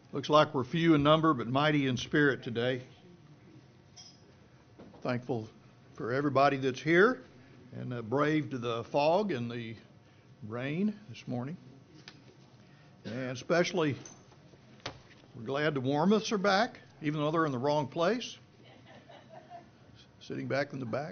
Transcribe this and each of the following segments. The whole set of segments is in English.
Looks like we're few in number, but mighty in spirit today. Thankful for everybody that's here and braved the fog and the rain this morning. And especially, we're glad the Warmoths are back, even though they're in the wrong place. Sitting back in the back.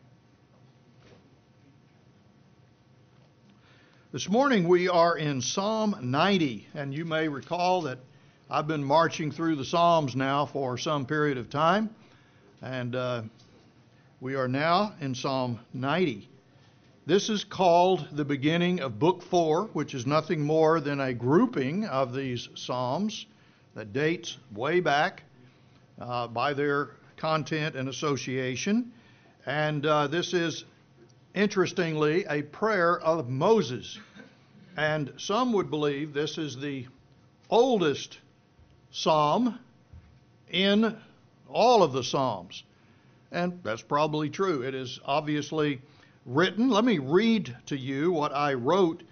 This morning we are in Psalm 90, and you may recall that I've been marching through the Psalms now for some period of time, and we are now in Psalm 90. This is called the beginning of Book 4, which is nothing more than a grouping of these Psalms that dates way back by their content and association. And this is, interestingly, a prayer of Moses. And some would believe this is the oldest psalm in all of the Psalms. And that's probably true. It is obviously written. Let me read to you what I wrote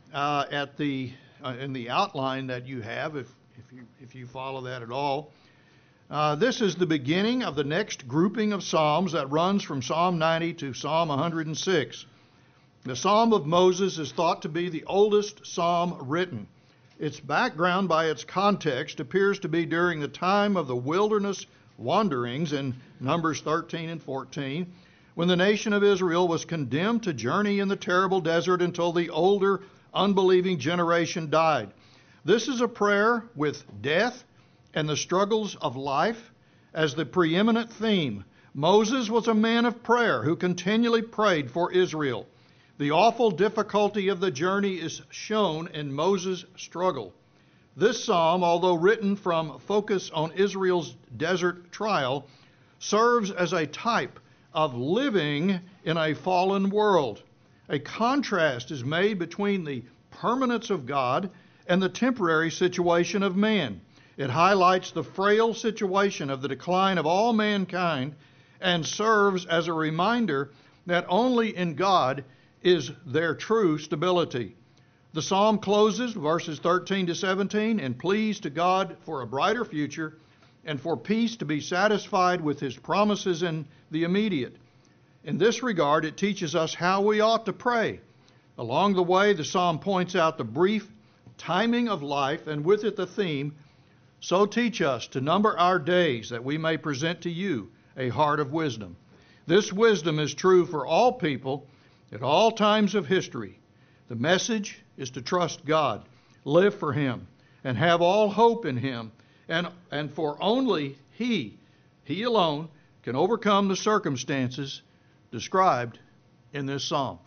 in the outline that you have, if you follow that at all. This is the beginning of the next grouping of Psalms that runs from Psalm 90 to Psalm 106. The Psalm of Moses is thought to be the oldest psalm written. Its background by its context appears to be during the time of the wilderness wanderings in Numbers 13 and 14, when the nation of Israel was condemned to journey in the terrible desert until the older, unbelieving generation died. This is a prayer with death and the struggles of life as the preeminent theme. Moses was a man of prayer who continually prayed for Israel. The awful difficulty of the journey is shown in Moses' struggle. This psalm, although written from focus on Israel's desert trial, serves as a type of living in a fallen world. A contrast is made between the permanence of God and the temporary situation of man. It highlights the frail situation of the decline of all mankind and serves as a reminder that only in God is their true stability. The psalm closes, verses 13 to 17, in pleas to God for a brighter future and for peace to be satisfied with His promises in the immediate. In this regard, it teaches us how we ought to pray. Along the way, the psalm points out the brief timing of life, and with it the theme, so teach us to number our days that we may present to you a heart of wisdom. This wisdom is true for all people at all times of history. The message is to trust God, live for Him, and have all hope in Him, and for only He alone, can overcome the circumstances described in this psalm.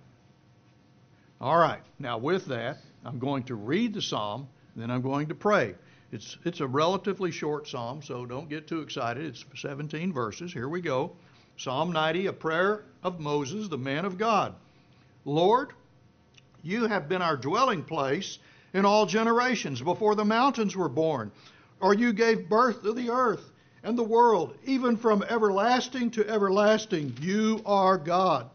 All right, now with that, I'm going to read the psalm, and then I'm going to pray. It's a relatively short psalm, so don't get too excited. It's 17 verses. Here we go. Psalm 90, a prayer of Moses, the man of God. Lord, you have been our dwelling place in all generations before the mountains were born, or you gave birth to the earth and the world. Even from everlasting to everlasting, you are God.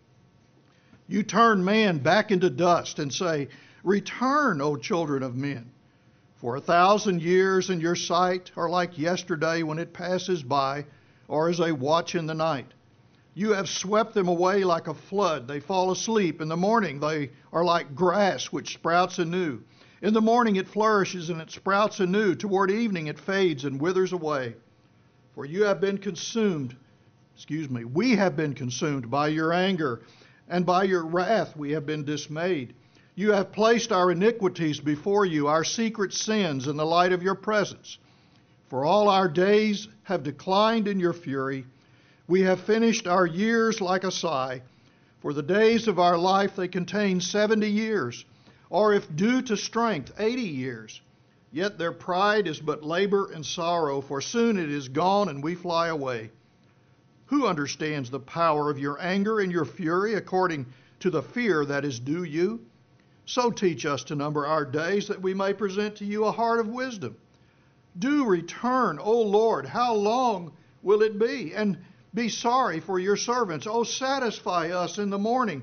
You turn man back into dust and say, return, O children of men. For 1,000 years in your sight are like yesterday when it passes by, or as a watch in the night. You have swept them away like a flood. They fall asleep. In the morning they are like grass which sprouts anew. In the morning it flourishes and it sprouts anew. Toward evening it fades and withers away. For we have been consumed by your anger, and by your wrath we have been dismayed. You have placed our iniquities before you, our secret sins in the light of your presence. For all our days have declined in your fury. We have finished our years like a sigh. For the days of our life they contain 70 years, or if due to strength, 80 years. Yet their pride is but labor and sorrow, for soon it is gone and we fly away. Who understands the power of your anger and your fury according to the fear that is due you? So teach us to number our days that we may present to you a heart of wisdom. Do return, O Lord, how long will it be? And be sorry for your servants. O satisfy us in the morning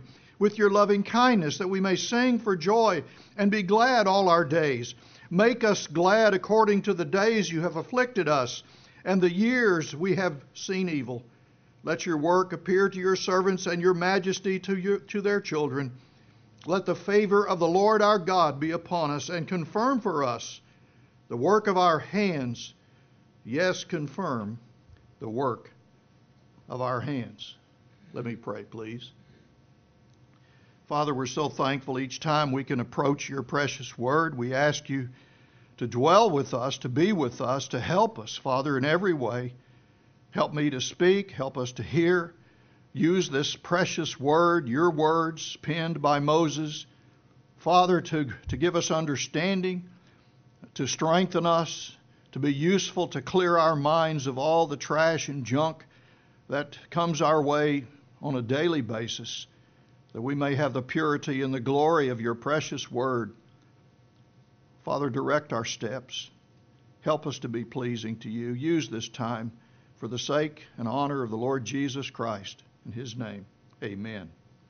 with your loving kindness, that we may sing for joy and be glad all our days. Make us glad according to the days you have afflicted us, and the years we have seen evil. Let your work appear to your servants, and your majesty to their children. Let the favor of the Lord our God be upon us, and confirm for us the work of our hands. Yes, confirm the work of our hands. Let me pray, please. Father, we're so thankful each time we can approach your precious word. We ask you to dwell with us, to be with us, to help us, Father, in every way. Help me to speak, help us to hear. Use this precious word, your words, penned by Moses, Father, to give us understanding, to strengthen us, to be useful, to clear our minds of all the trash and junk that comes our way on a daily basis, that we may have the purity and the glory of your precious word. Father, direct our steps. Help us to be pleasing to you. Use this time for the sake and honor of the Lord Jesus Christ. In his name, amen.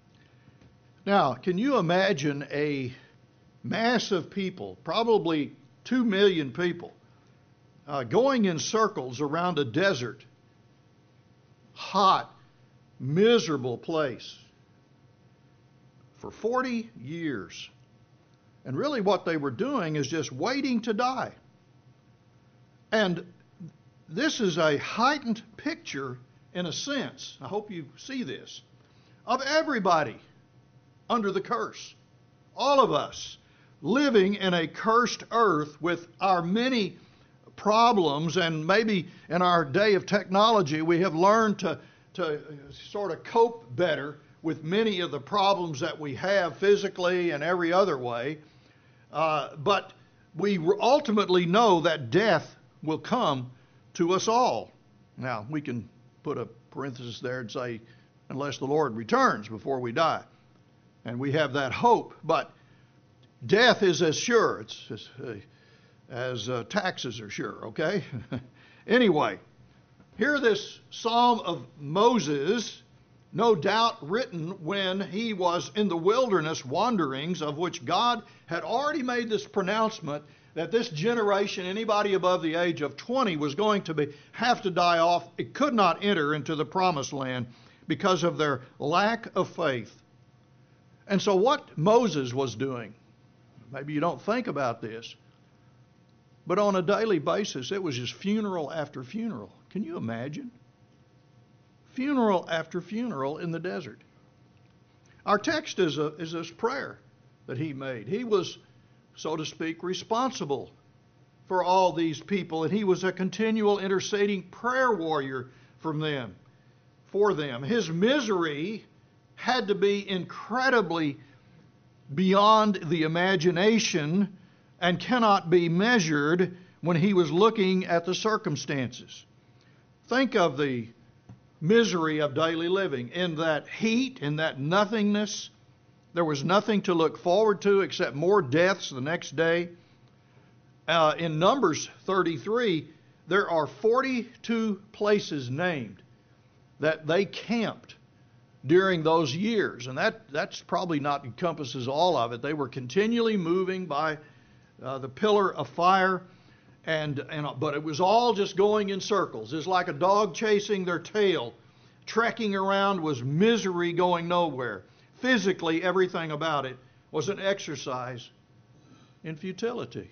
Now, can you imagine a mass of people, probably 2 million people, going in circles around a desert, hot, miserable place for 40 years? And really what they were doing is just waiting to die. And this is a heightened picture, in a sense, I hope you see this, of everybody under the curse. All of us living in a cursed earth with our many problems, and maybe in our day of technology we have learned to sort of cope better with many of the problems that we have physically and every other way. But we ultimately know that death will come to us all. Now, we can put a parenthesis there and say, unless the Lord returns before we die. And we have that hope. But death is as sure as taxes are sure, okay? Anyway, here this Psalm of Moses, no doubt written when he was in the wilderness wanderings, of which God had already made this pronouncement that this generation, anybody above the age of 20, was going to have to die off. It could not enter into the promised land because of their lack of faith. And so what Moses was doing, maybe you don't think about this, but on a daily basis, it was just funeral after funeral. Can you imagine? Funeral after funeral in the desert. Our text is this prayer that he made. He was, so to speak, responsible for all these people, and he was a continual interceding prayer warrior for them. His misery had to be incredibly beyond the imagination and cannot be measured when he was looking at the circumstances. Think of the misery of daily living. In that heat, in that nothingness, there was nothing to look forward to except more deaths the next day. In Numbers 33, there are 42 places named that they camped during those years. And that's probably not encompasses all of it. They were continually moving by the pillar of fire, but it was all just going in circles. It's like a dog chasing their tail. Trekking around was misery going nowhere. Physically, everything about it was an exercise in futility.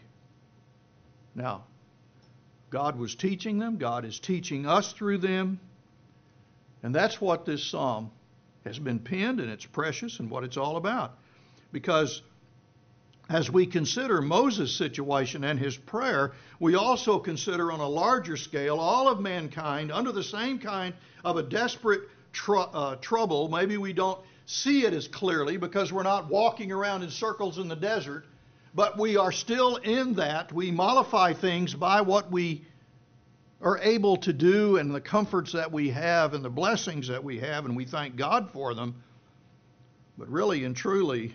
Now, God was teaching them. God is teaching us through them. And that's what this psalm has been penned, and it's precious and what it's all about. Because as we consider Moses' situation and his prayer, we also consider on a larger scale all of mankind under the same kind of a desperate trouble. Maybe we don't see it as clearly because we're not walking around in circles in the desert, but we are still in that. We mollify things by what we are able to do and the comforts that we have and the blessings that we have, and we thank God for them. But really and truly,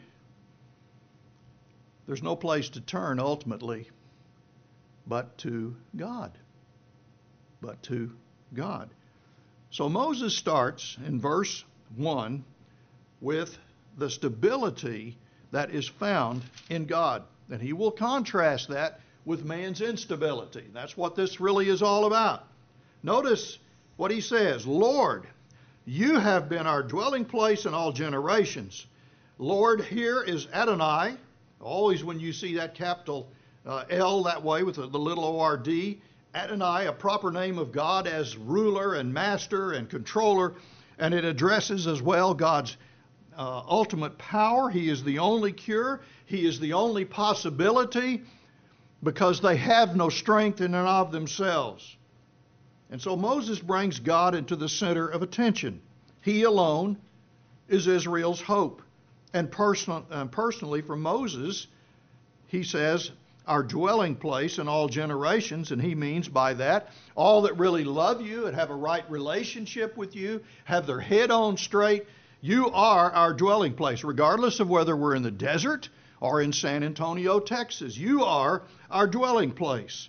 there's no place to turn ultimately but to God. But to God. So Moses starts in verse 1 with the stability that is found in God. And he will contrast that with man's instability. That's what this really is all about. Notice what he says, Lord, you have been our dwelling place in all generations. Lord here is Adonai. Always when you see that capital L that way with the little O-R-D, Adonai, a proper name of God as ruler and master and controller, and it addresses as well God's ultimate power. He is the only cure. He is the only possibility, because they have no strength in and of themselves. And so Moses brings God into the center of attention. He alone is Israel's hope. And personally for Moses, he says, our dwelling place in all generations, and he means by that all that really love you and have a right relationship with you, have their head on straight. You are our dwelling place, regardless of whether we're in the desert or in San Antonio, Texas. You are our dwelling place.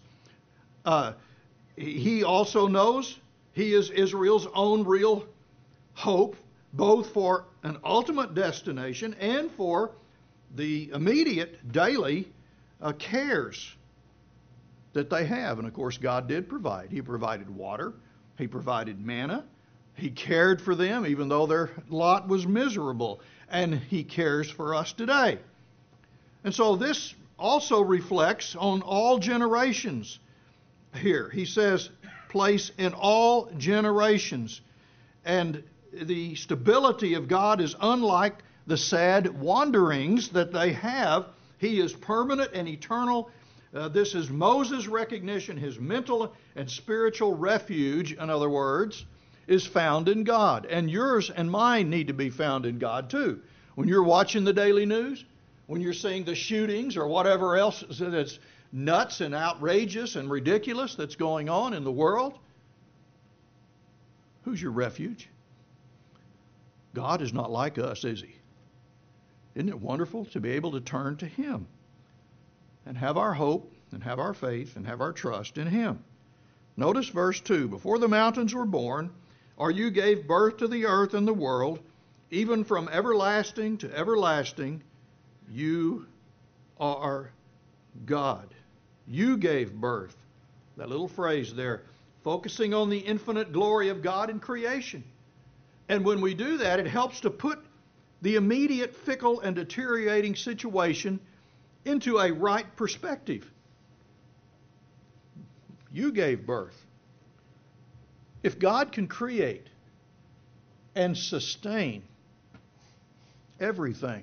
He also knows he is Israel's own real hope, both for an ultimate destination and for the immediate daily cares that they have. And of course, God did provide. He provided water. He provided manna. He cared for them, even though their lot was miserable. And he cares for us today. And so this also reflects on all generations here. He says, place in all generations. And the stability of God is unlike the sad wanderings that they have. He is permanent and eternal. This is Moses' recognition. His mental and spiritual refuge, in other words, is found in God. And yours and mine need to be found in God too. When you're watching the daily news, when you're seeing the shootings or whatever else that's nuts and outrageous and ridiculous that's going on in the world, who's your refuge? God is not like us, is he? Isn't it wonderful to be able to turn to him and have our hope and have our faith and have our trust in him? Notice verse 2. Before the mountains were born, or you gave birth to the earth and the world, even from everlasting to everlasting, you are God. You gave birth. That little phrase there, focusing on the infinite glory of God in creation. And when we do that, it helps to put the immediate fickle and deteriorating situation into a right perspective. You gave birth. If God can create and sustain everything,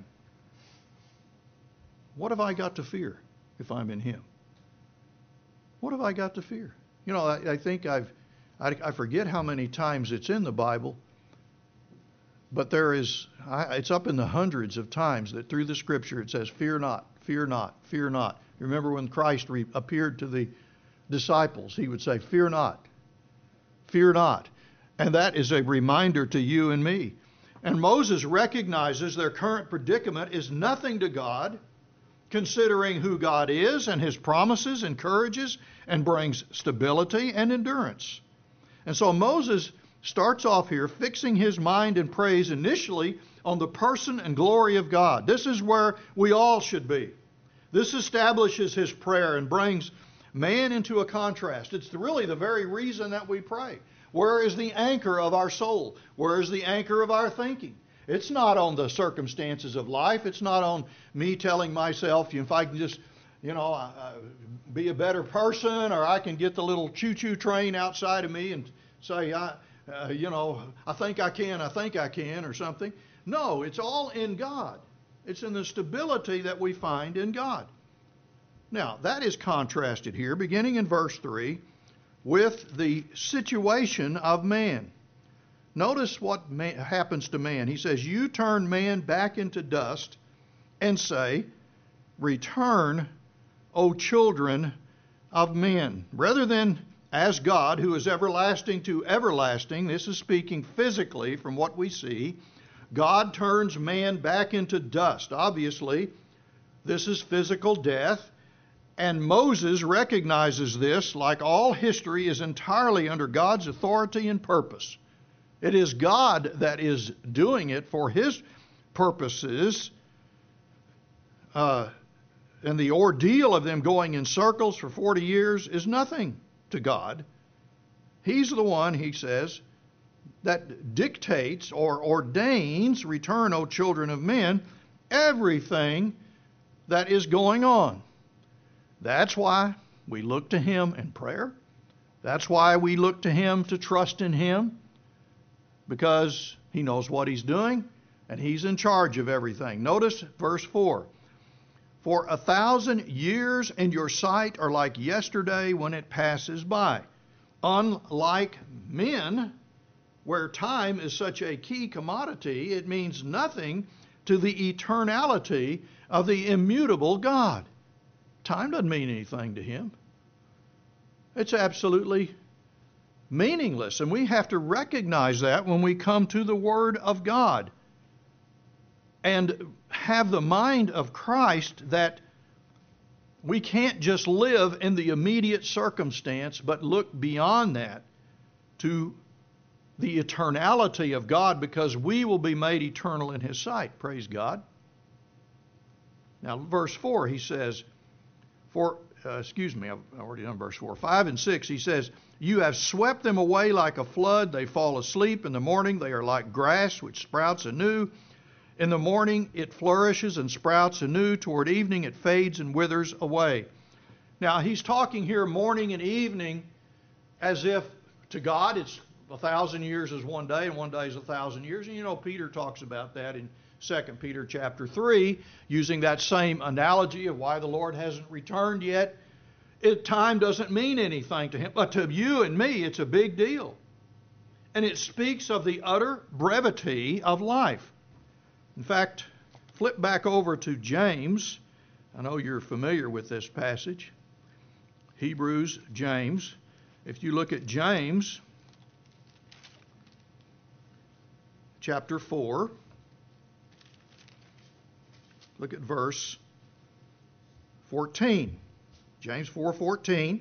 what have I got to fear if I'm in him? What have I got to fear? You know, I think I forget how many times it's in the Bible, but it's up in the hundreds of times that through the Scripture it says, fear not, fear not, fear not. You remember when Christ appeared to the disciples, he would say, fear not, fear not. And that is a reminder to you and me. And Moses recognizes their current predicament is nothing to God, considering who God is, and his promises encourages and brings stability and endurance. And so Moses starts off here fixing his mind and praise initially on the person and glory of God. This is where we all should be. This establishes his prayer and brings man into a contrast. It's really the very reason that we pray. Where is the anchor of our soul? Where is the anchor of our thinking? It's not on the circumstances of life. It's not on me telling myself, if I can just, be a better person, or I can get the little choo-choo train outside of me and say, I think I can, or something. No, it's all in God. It's in the stability that we find in God. Now, that is contrasted here, beginning in verse 3, with the situation of man. Notice what happens to man. He says, you turn man back into dust and say, return, O children of men. Rather than as God, who is everlasting to everlasting, this is speaking physically from what we see, God turns man back into dust. Obviously, this is physical death. And Moses recognizes this, like all history, is entirely under God's authority and purpose. It is God that is doing it for his purposes and the ordeal of them going in circles for 40 years is nothing to God. He's the one, he says, that dictates or ordains, return, O children of men, everything that is going on. That's why we look to him in prayer. That's why we look to him to trust in him, because he knows what he's doing and he's in charge of everything. Notice verse 4. For 1,000 years in your sight are like yesterday when it passes by. Unlike men, where time is such a key commodity, it means nothing to the eternality of the immutable God. Time doesn't mean anything to him. It's absolutely meaningless, and we have to recognize that when we come to the Word of God and have the mind of Christ, that we can't just live in the immediate circumstance, but look beyond that to the eternality of God, because we will be made eternal in his sight. Praise God. Now, verse 4, he says, I've already done verse 4. 5 and 6, he says, you have swept them away like a flood. They fall asleep in the morning. They are like grass which sprouts anew. In the morning it flourishes and sprouts anew. Toward evening it fades and withers away. Now, he's talking here morning and evening as if to God it's 1,000 years is one day and one day is 1,000 years. And you know, Peter talks about that in 2 Peter chapter 3, using that same analogy of why the Lord hasn't returned yet. Time doesn't mean anything to him, but to you and me it's a big deal. And it speaks of the utter brevity of life. In fact, flip back over to James. I know you're familiar with this passage. Hebrews, James. If you look at James chapter 4, look at verse 14. James 4:14.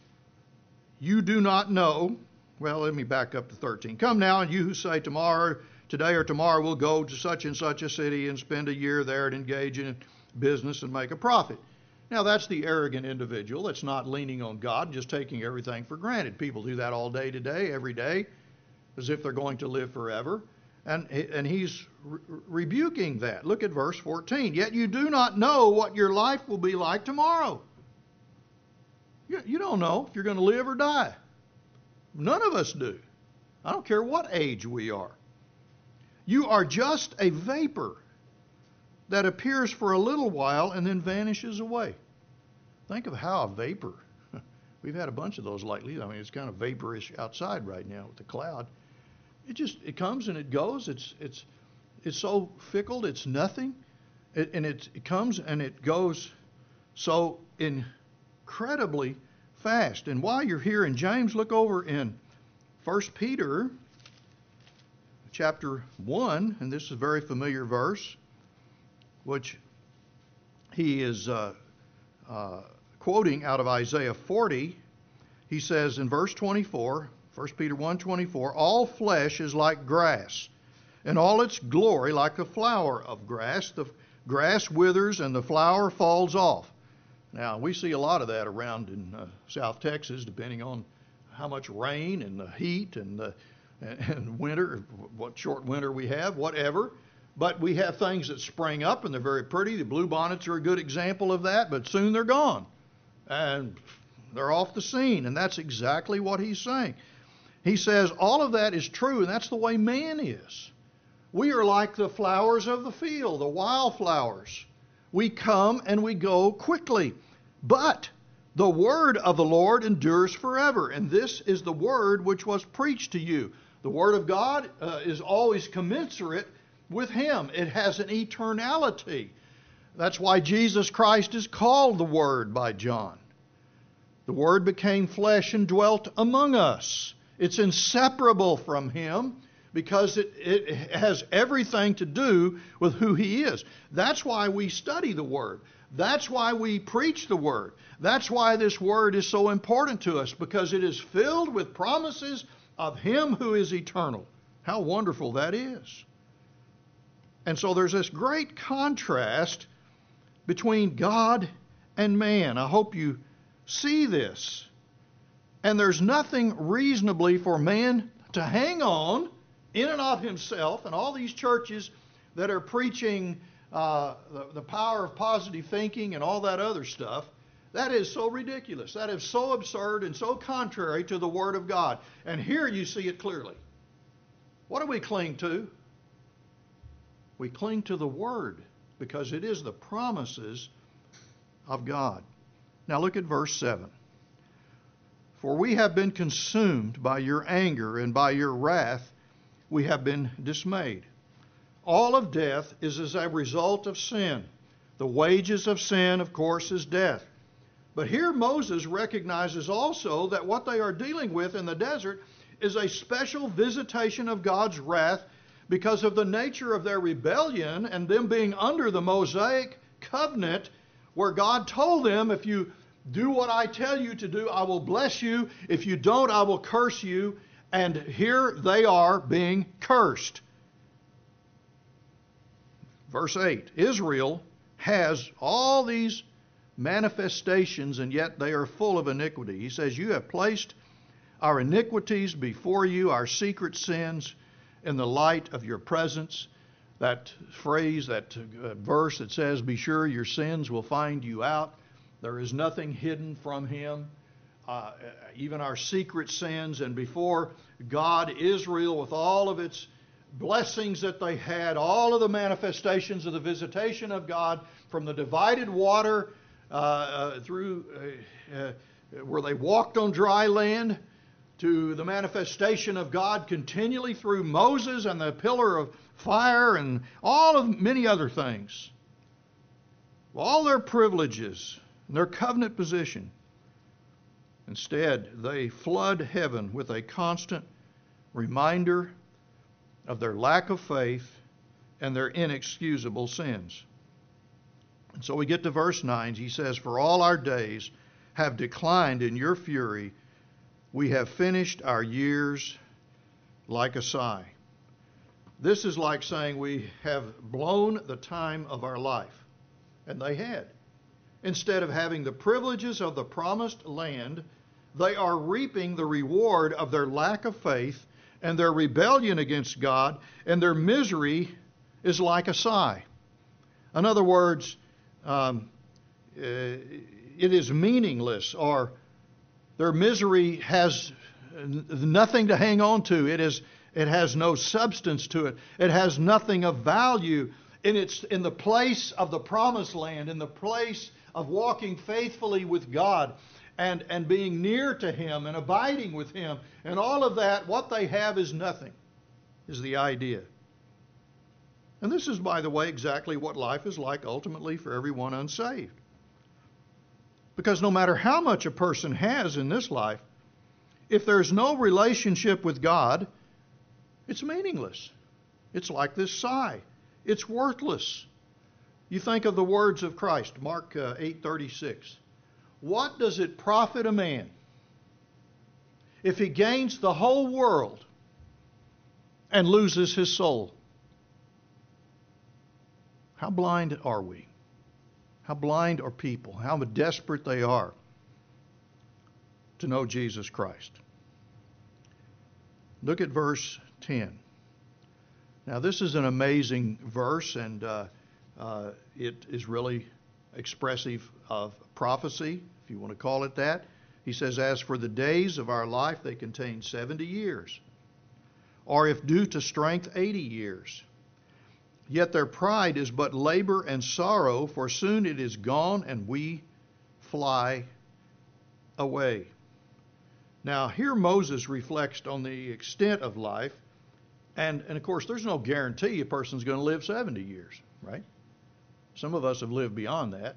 You do not know. Well, let me back up to 13. Come now, and you who say today or tomorrow we'll go to such and such a city and spend a year there and engage in business and make a profit. Now, that's the arrogant individual that's not leaning on God, just taking everything for granted. People do that all day today, every day, as if they're going to live forever. And he's rebuking that. Look at verse 14. Yet you do not know what your life will be like tomorrow. You don't know if you're going to live or die. None of us do. I don't care what age we are. You are just a vapor that appears for a little while and then vanishes away. Think of how a vapor, we've had a bunch of those lately. I mean, it's kind of vaporish outside right now with the cloud. It comes and it goes. It's so fickle. It's nothing. It comes and it goes so incredibly fast. And while you're here in James, look over in 1 Peter chapter 1, and this is a very familiar verse, which he is quoting out of Isaiah 40. He says in verse 24, 1 Peter 1:24, all flesh is like grass, and all its glory like the flower of grass. The grass withers and the flower falls off. Now, we see a lot of that around in South Texas, depending on how much rain and the heat and winter, what short winter we have, whatever. But we have things that spring up and they're very pretty. The bluebonnets are a good example of that, but soon they're gone. And they're off the scene. And that's exactly what he's saying. He says all of that is true, and that's the way man is. We are like the flowers of the field, the wildflowers. We come and we go quickly. But the word of the Lord endures forever. And this is the word which was preached to you. The word of God is always commensurate with him. It has an eternality. That's why Jesus Christ is called the Word by John. The Word became flesh and dwelt among us. It's inseparable from him because it has everything to do with who he is. That's why we study the Word. That's why we preach the Word. That's why this Word is so important to us, because it is filled with promises of him who is eternal. How wonderful that is. And so there's this great contrast between God and man. I hope you see this. And there's nothing reasonably for man to hang on in and of himself. And all these churches that are preaching the power of positive thinking and all that other stuff, that is so ridiculous. That is so absurd and so contrary to the Word of God. And here you see it clearly. What do we cling to? We cling to the Word because it is the promises of God. Now look at verse 7. For we have been consumed by your anger, and by your wrath we have been dismayed. All of death is as a result of sin. The wages of sin, of course, is death. But here Moses recognizes also that what they are dealing with in the desert is a special visitation of God's wrath because of the nature of their rebellion and them being under the Mosaic covenant, where God told them, if you do what I tell you to do, I will bless you. If you don't, I will curse you. And here they are being cursed. Verse 8, Israel has all these manifestations, and yet they are full of iniquity. He says, you have placed our iniquities before you, our secret sins, in the light of your presence. That phrase, that verse that says, be sure your sins will find you out. There is nothing hidden from Him, even our secret sins. And before God, Israel, with all of its blessings that they had, all of the manifestations of the visitation of God, from the divided water through where they walked on dry land, to the manifestation of God continually through Moses and the pillar of fire and all of many other things. All their privileges and their covenant position. Instead, they flood heaven with a constant reminder of their lack of faith and their inexcusable sins. And so we get to verse 9. He says, for all our days have declined in your fury. We have finished our years like a sigh. This is like saying we have blown the time of our life. And they had. Instead of having the privileges of the promised land, they are reaping the reward of their lack of faith and their rebellion against God, and their misery is like a sigh. In other words, it is meaningless, or their misery has nothing to hang on to. It has no substance to it. It has nothing of value. And it's in the place of the promised land, in the place of walking faithfully with God and being near to Him and abiding with Him. And all of that, what they have is nothing, is the idea. And this is, by the way, exactly what life is like ultimately for everyone unsaved. Because no matter how much a person has in this life, if there's no relationship with God, it's meaningless. It's like this sigh. It's worthless. You think of the words of Christ, Mark 8:36. What does it profit a man if he gains the whole world and loses his soul? How blind are we? How blind are people? How desperate they are to know Jesus Christ. Look at verse 10. Now this is an amazing verse, and it is really expressive of prophecy, if you want to call it that. He says, as for the days of our life, they contain 70 years, or if due to strength, 80 years. Yet their pride is but labor and sorrow, for soon it is gone and we fly away. Now here Moses reflects on the extent of life, and of course there's no guarantee a person's going to live 70 years, right? Some of us have lived beyond that.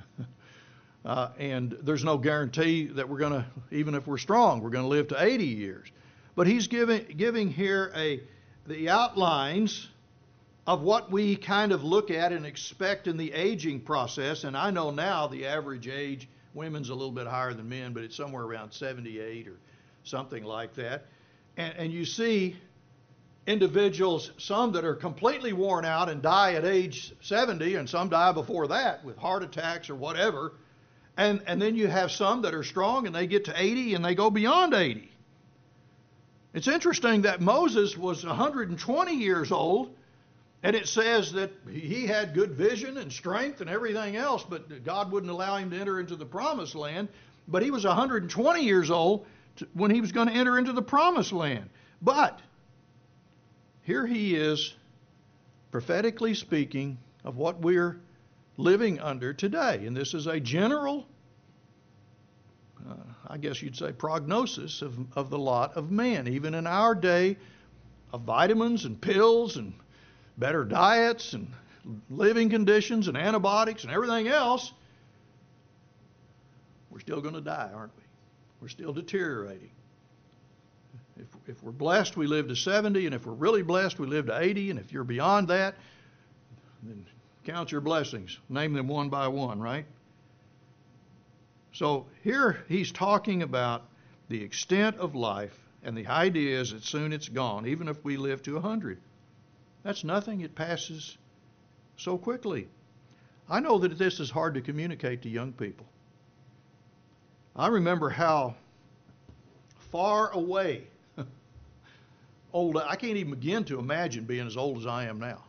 And there's no guarantee that we're going to, even if we're strong, we're going to live to 80 years. But he's giving here the outlines of what we kind of look at and expect in the aging process. And I know now the average age, women's a little bit higher than men, but it's somewhere around 78 or something like that. And you see individuals, some that are completely worn out and die at age 70, and some die before that with heart attacks or whatever. And then you have some that are strong and they get to 80 and they go beyond 80. It's interesting that Moses was 120 years old, and it says that he had good vision and strength and everything else, but God wouldn't allow him to enter into the promised land. But he was 120 years old when he was going to enter into the promised land. But here he is prophetically speaking of what we're living under today. And this is a general, I guess you'd say, prognosis of the lot of men. Even in our day of vitamins and pills and better diets and living conditions and antibiotics and everything else, we're still going to die, aren't we? We're still deteriorating. If we're blessed, we live to 70, and if we're really blessed, we live to 80, and if you're beyond that, then count your blessings. Name them one by one, right? So here he's talking about the extent of life, and the idea is that soon it's gone, even if we live to 100. That's nothing. It passes so quickly. I know that this is hard to communicate to young people. I remember how far away old, I can't even begin to imagine being as old as I am now.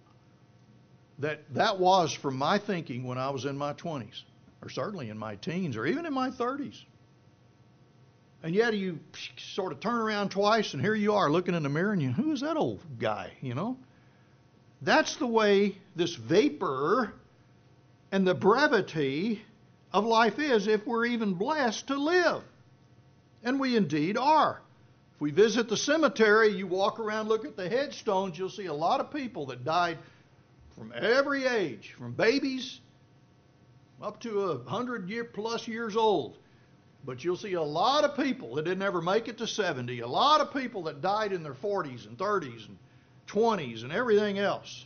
That was from my thinking when I was in my 20s, or certainly in my teens, or even in my 30s. And yet you sort of turn around twice, and here you are looking in the mirror, and who is that old guy, you know? That's the way this vapor and the brevity of life is if we're even blessed to live. And we indeed are. If we visit the cemetery, you walk around, look at the headstones, you'll see a lot of people that died from every age, from babies up to 100+ years old. But you'll see a lot of people that didn't ever make it to 70, a lot of people that died in their 40s and 30s and 20s and everything else.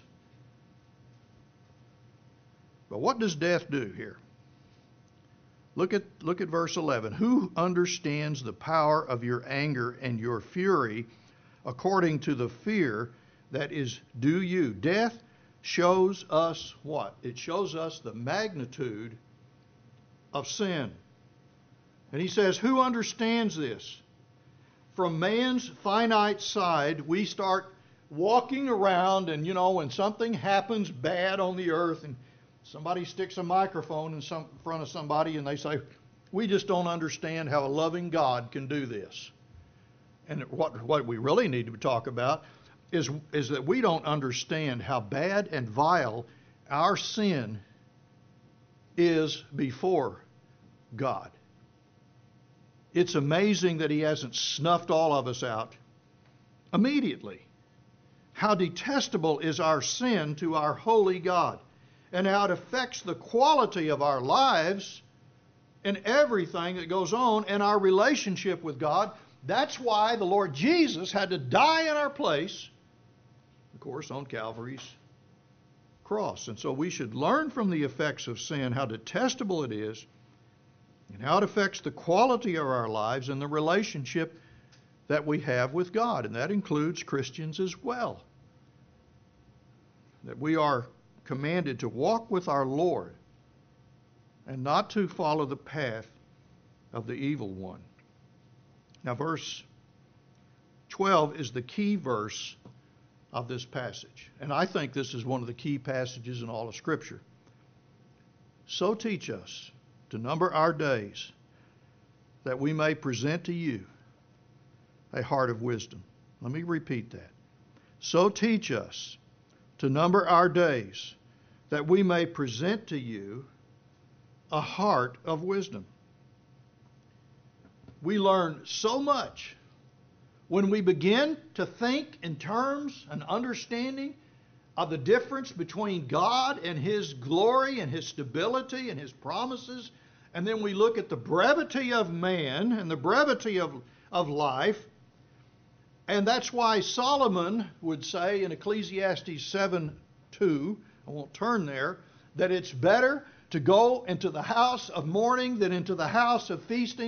But what does death do here? Look at verse 11. Who understands the power of your anger and your fury according to the fear that is due you? Death shows us what? It shows us the magnitude of sin. And he says, who understands this? From man's finite side, we start walking around, and when something happens bad on the earth and somebody sticks a microphone in front of somebody and they say, we just don't understand how a loving God can do this. And what we really need to talk about is that we don't understand how bad and vile our sin is before God. It's amazing that he hasn't snuffed all of us out immediately. How detestable is our sin to our holy God, and how it affects the quality of our lives and everything that goes on in our relationship with God. That's why the Lord Jesus had to die in our place, of course, on Calvary's cross. And so we should learn from the effects of sin, how detestable it is, and how it affects the quality of our lives and the relationship that we have with God. And that includes Christians as well. That we are commanded to walk with our Lord and not to follow the path of the evil one. Now, verse 12 is the key verse of this passage. And I think this is one of the key passages in all of Scripture. So teach us to number our days, that we may present to you a heart of wisdom. Let me repeat that. So teach us to number our days, that we may present to you a heart of wisdom. We learn so much when we begin to think in terms and understanding of the difference between God and His glory and His stability and His promises. And then we look at the brevity of man and the brevity of life. And that's why Solomon would say in Ecclesiastes 7:2, I won't turn there, that it's better to go into the house of mourning than into the house of feasting,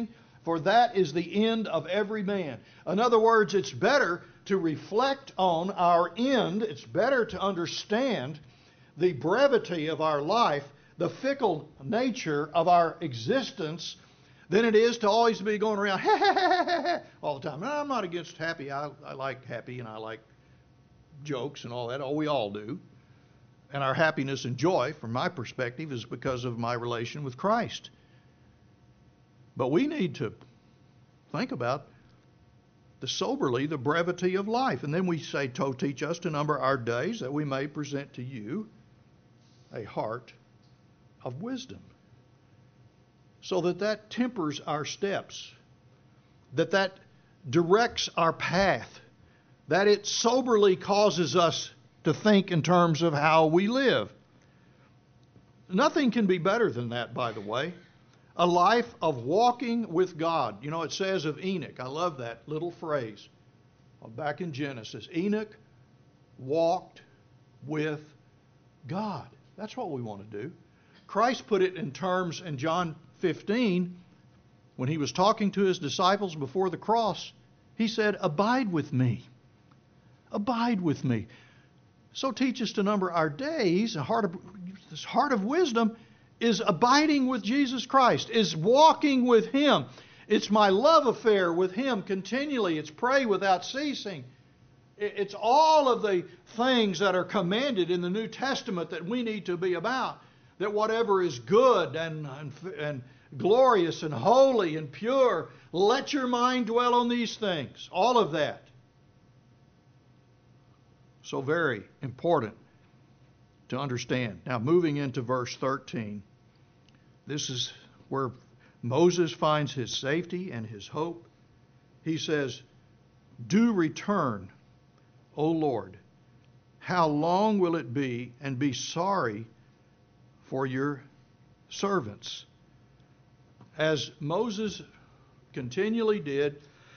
for that is the end of every man. In other words, it's better to reflect on our end. It's better to understand the brevity of our life, the fickle nature of our existence, than it is to always be going around all the time. Now, I'm not against happy. I like happy and I like jokes and all that. Oh, we all do. And our happiness and joy, from my perspective, is because of my relation with Christ. But we need to think about the brevity of life. And then we say, teach us to number our days that we may present to you a heart of wisdom. So that tempers our steps, that directs our path, that it soberly causes us to think in terms of how we live. Nothing can be better than that, by the way. A life of walking with God. You know, it says of Enoch, I love that little phrase back in Genesis. Enoch walked with God. That's what we want to do. Christ put it in terms in John 15, when he was talking to his disciples before the cross. He said, abide with me. Abide with me. So teach us to number our days. This heart of wisdom is abiding with Jesus Christ, is walking with Him. It's my love affair with Him continually. It's pray without ceasing. It's all of the things that are commanded in the New Testament that we need to be about. That whatever is good and glorious and holy and pure, let your mind dwell on these things. All of that. So very important to understand. Now, moving into verse 13, this is where Moses finds his safety and his hope. He says, do return, O Lord. How long will it be, and be sorry for your servants? As Moses continually did,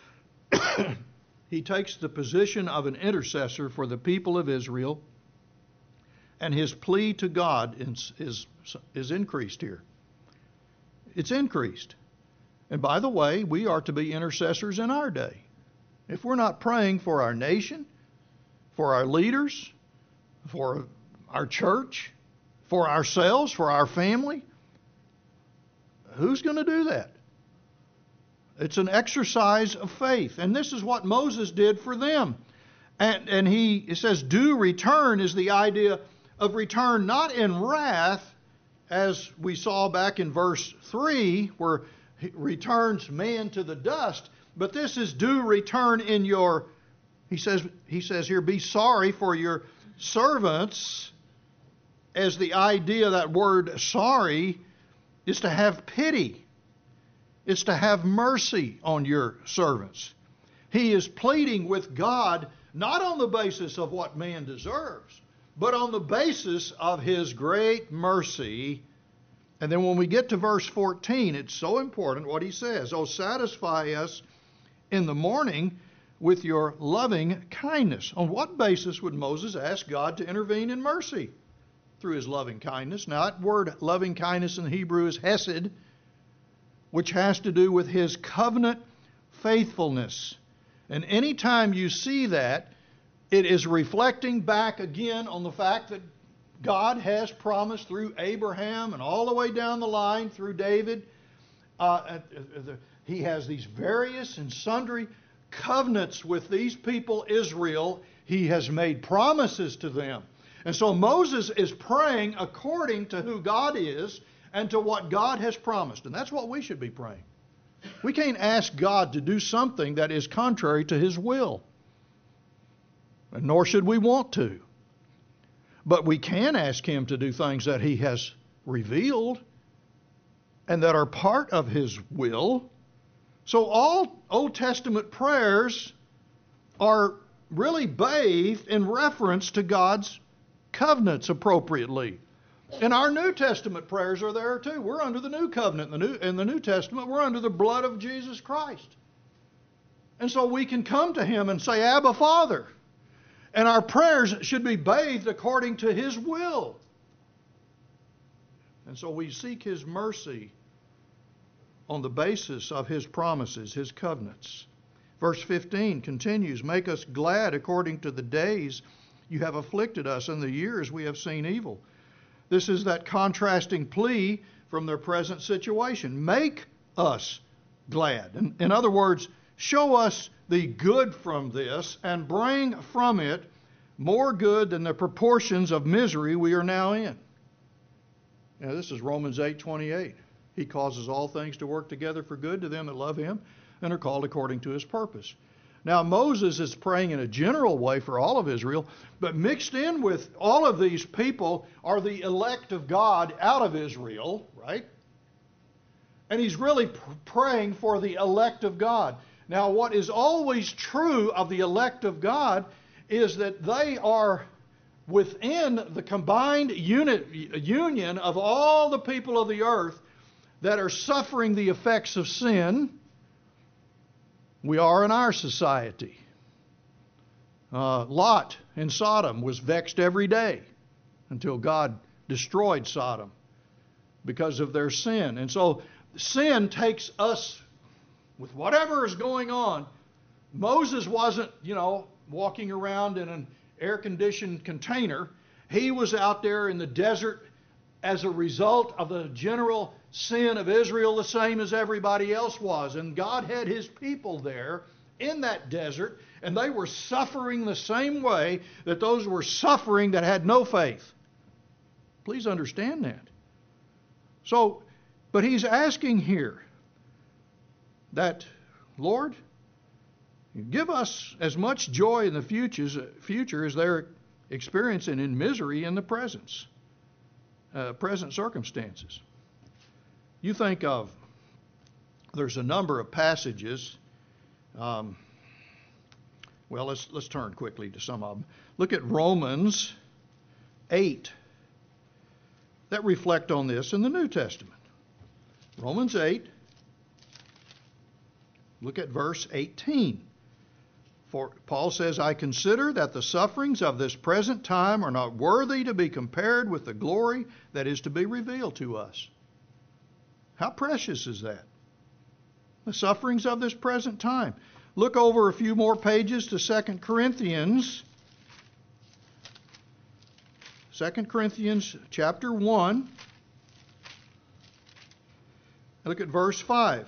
he takes the position of an intercessor for the people of Israel, and his plea to God is increased here. It's increased. And by the way, we are to be intercessors in our day. If we're not praying for our nation, for our leaders, for our church, for ourselves, for our family, who's going to do that? It's an exercise of faith. And this is what Moses did for them. And he says, do return is the idea of return not in wrath, as we saw back in verse 3, where he returns man to the dust. But this is do return in your, he says here, be sorry for your servants, as the idea, that word sorry, is to have pity. It's to have mercy on your servants. He is pleading with God not on the basis of what man deserves, but on the basis of His great mercy. And then when we get to verse 14, it's so important what he says. Oh, satisfy us in the morning with your loving kindness. On what basis would Moses ask God to intervene in mercy? Through His loving kindness. Now, that word loving kindness in Hebrew is hesed, which has to do with His covenant faithfulness. And any time you see that, it is reflecting back again on the fact that God has promised through Abraham and all the way down the line through David. He has these various and sundry covenants with these people, Israel. He has made promises to them. And so Moses is praying according to who God is and to what God has promised. And that's what we should be praying. We can't ask God to do something that is contrary to His will. And nor should we want to. But we can ask Him to do things that He has revealed and that are part of His will. So all Old Testament prayers are really bathed in reference to God's covenants appropriately. And our New Testament prayers are there too. We're under the New Covenant. In the New Testament, we're under the blood of Jesus Christ. And so we can come to Him and say, Abba, Father. And our prayers should be bathed according to His will. And so we seek His mercy on the basis of His promises, His covenants. Verse 15 continues, make us glad according to the days you have afflicted us and the years we have seen evil. This is that contrasting plea from their present situation. Make us glad. In other words, show us the good from this and bring from it more good than the proportions of misery we are now in. Now, this is Romans 8:28. He causes all things to work together for good to them that love Him and are called according to His purpose. Now, Moses is praying in a general way for all of Israel, but mixed in with all of these people are the elect of God out of Israel, right? And he's really praying for the elect of God. Now, what is always true of the elect of God is that they are within the combined union of all the people of the earth that are suffering the effects of sin. We are in our society. Lot in Sodom was vexed every day until God destroyed Sodom because of their sin. And so sin takes us with whatever is going on. Moses wasn't, walking around in an air-conditioned container. He was out there in the desert as a result of the general sin of Israel, the same as everybody else was. And God had His people there in that desert, and they were suffering the same way that those were suffering that had no faith. Please understand that. So, but He's asking here that, Lord, give us as much joy in the future as they're experiencing in misery in the present circumstances. You think of, there's a number of passages. Let's turn quickly to some of them. Look at Romans 8 that reflect on this in the New Testament. Romans 8, look at verse 18. For Paul says, I consider that the sufferings of this present time are not worthy to be compared with the glory that is to be revealed to us. How precious is that? The sufferings of this present time. Look over a few more pages to 2 Corinthians. 2 Corinthians chapter 1. Look at verse 5.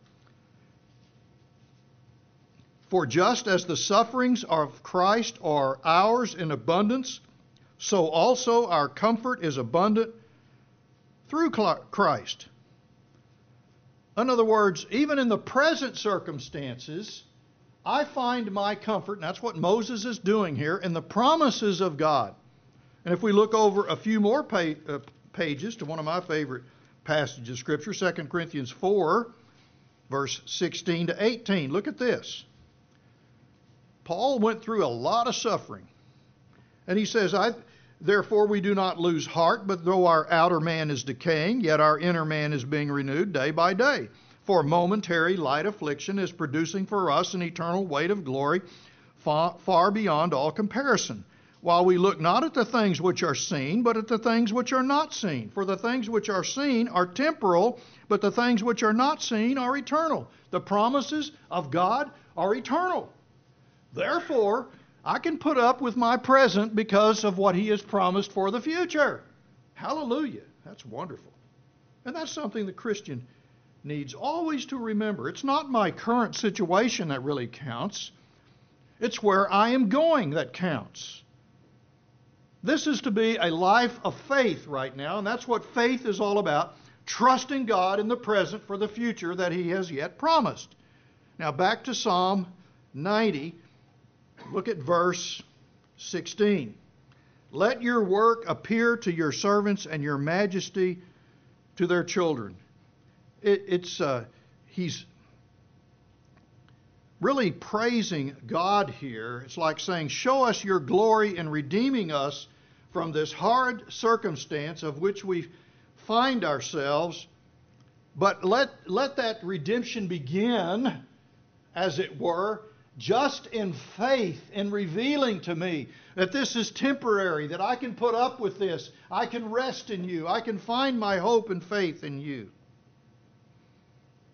For just as the sufferings of Christ are ours in abundance, so also our comfort is abundant through Christ. In other words, even in the present circumstances, I find my comfort, and that's what Moses is doing here, in the promises of God. And if we look over a few more pages to one of my favorite passages of Scripture, 2 Corinthians 4, verse 16 to 18. Look at this. Paul went through a lot of suffering. And he says, therefore we do not lose heart, but though our outer man is decaying, yet our inner man is being renewed day by day. For momentary light affliction is producing for us an eternal weight of glory far beyond all comparison. While we look not at the things which are seen, but at the things which are not seen. For the things which are seen are temporal, but the things which are not seen are eternal. The promises of God are eternal. Therefore, I can put up with my present because of what He has promised for the future. Hallelujah. That's wonderful. And that's something the Christian needs always to remember. It's not my current situation that really counts. It's where I am going that counts. This is to be a life of faith right now, and that's what faith is all about, trusting God in the present for the future that He has yet promised. Now back to Psalm 90. Look at verse 16. Let your work appear to your servants and your majesty to their children. He's really praising God here. It's like saying, show us your glory in redeeming us from this hard circumstance of which we find ourselves. But let that redemption begin, as it were, just in faith, in revealing to me that this is temporary, that I can put up with this, I can rest in you, I can find my hope and faith in you.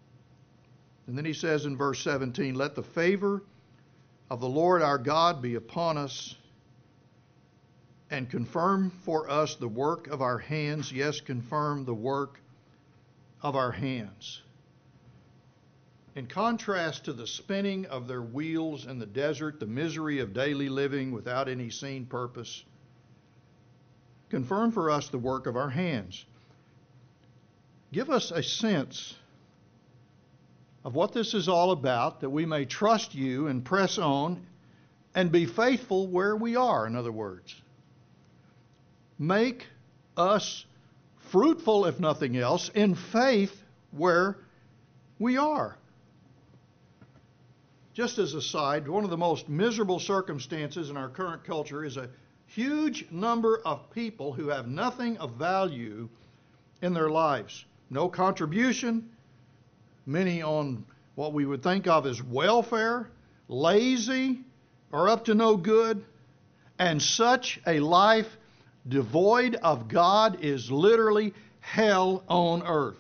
And then he says in verse 17, let the favor of the Lord our God be upon us, and confirm for us the work of our hands. Yes, confirm the work of our hands. In contrast to the spinning of their wheels in the desert, the misery of daily living without any seen purpose, confirm for us the work of our hands. Give us a sense of what this is all about, that we may trust you and press on and be faithful where we are, in other words. Make us fruitful, if nothing else, in faith where we are. Just as a side, one of the most miserable circumstances in our current culture is a huge number of people who have nothing of value in their lives. No contribution, many on what we would think of as welfare, lazy, or up to no good. And such a life devoid of God is literally hell on earth.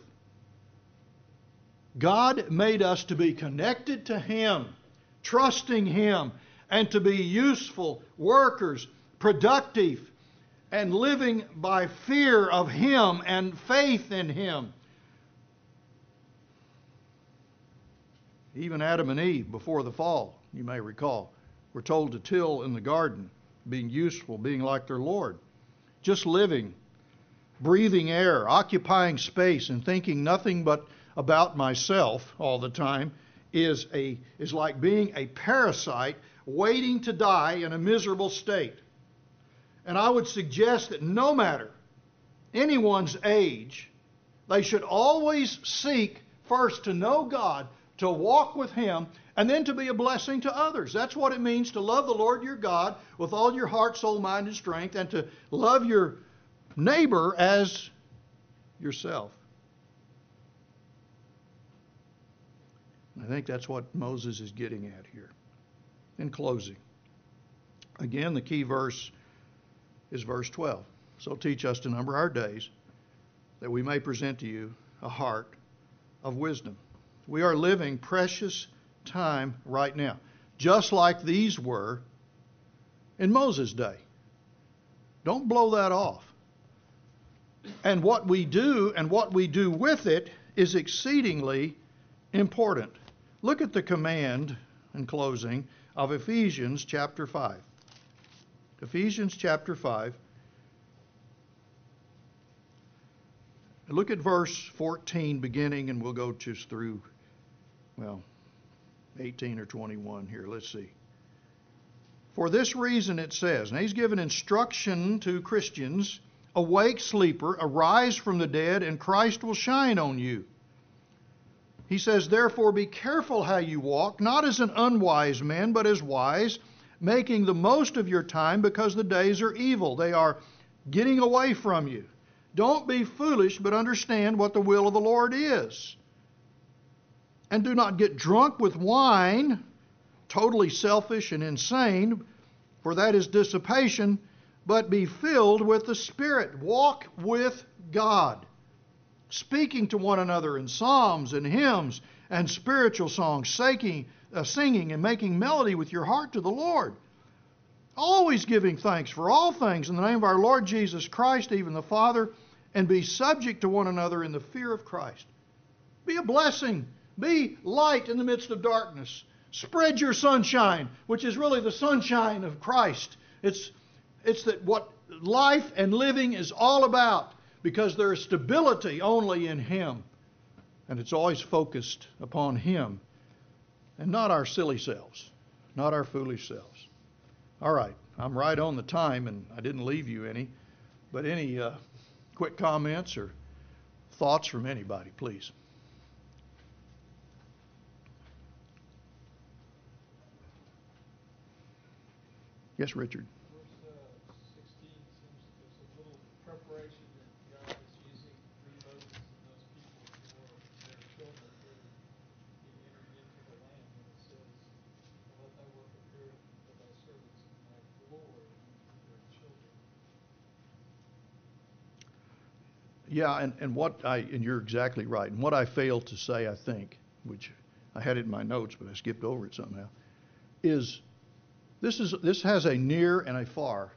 God made us to be connected to Him, trusting Him, and to be useful workers, productive, and living by fear of Him and faith in Him. Even Adam and Eve, before the fall, you may recall, were told to till in the garden, being useful, being like their Lord. Just living, breathing air, occupying space, and thinking nothing but about myself all the time is like being a parasite waiting to die in a miserable state. And I would suggest that no matter anyone's age, they should always seek first to know God, to walk with Him, and then to be a blessing to others. That's what it means to love the Lord your God with all your heart, soul, mind, and strength, and to love your neighbor as yourself. I think that's what Moses is getting at here. In closing, again, the key verse is verse 12. So teach us to number our days, that we may present to you a heart of wisdom. We are living precious time right now, just like these were in Moses' day. Don't blow that off. And what we do and what we do with it is exceedingly important. Look at the command, in closing, of Ephesians chapter 5. Ephesians chapter 5. Look at verse 14 beginning, and we'll go just through, 18 or 21 here. Let's see. For this reason it says, and he's given instruction to Christians, awake, sleeper, arise from the dead, and Christ will shine on you. He says, therefore be careful how you walk, not as an unwise man, but as wise, making the most of your time, because the days are evil. They are getting away from you. Don't be foolish, but understand what the will of the Lord is. And do not get drunk with wine, totally selfish and insane, for that is dissipation, but be filled with the Spirit. Walk with God, speaking to one another in psalms and hymns and spiritual songs, singing and making melody with your heart to the Lord. Always giving thanks for all things in the name of our Lord Jesus Christ, even the Father, and be subject to one another in the fear of Christ. Be a blessing. Be light in the midst of darkness. Spread your sunshine, which is really the sunshine of Christ. It's that what life and living is all about, because there is stability only in Him. And it's always focused upon Him and not our silly selves, not our foolish selves. All right, I'm right on the time, and I didn't leave you any. But any quick comments or thoughts from anybody, please? Yes, Richard. Verse 16 seems there's a little preparation that God is using through Moses and those people for their children to be entered into the land. And it says, let thy work appear for thy servants in thy glory unto their children. Yeah, and you're exactly right. And what I failed to say, I think, which I had it in my notes, but I skipped over it somehow, is this has a near and a far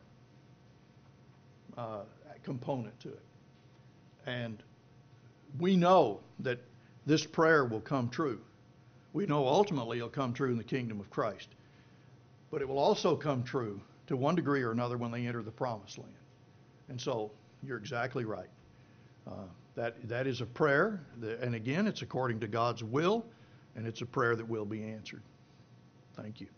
component to it. And we know that this prayer will come true. We know ultimately it'll come true in the kingdom of Christ. But it will also come true to one degree or another when they enter the promised land. And so you're exactly right. That is a prayer, and again, it's according to God's will, and it's a prayer that will be answered. Thank you.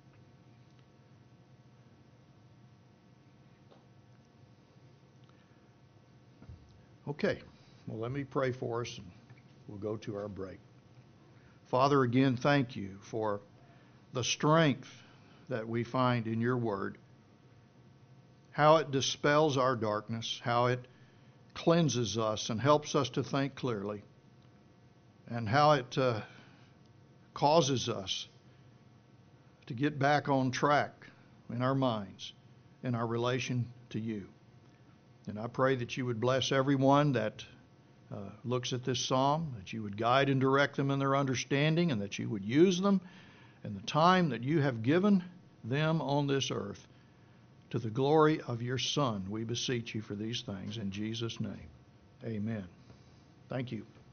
Okay, well, let me pray for us, and we'll go to our break. Father, again, thank you for the strength that we find in your word, how it dispels our darkness, how it cleanses us and helps us to think clearly, and how it causes us to get back on track in our minds, in our relation to you. And I pray that you would bless everyone that looks at this psalm, that you would guide and direct them in their understanding, and that you would use them in the time that you have given them on this earth to the glory of your Son. We beseech you for these things in Jesus' name. Amen. Thank you.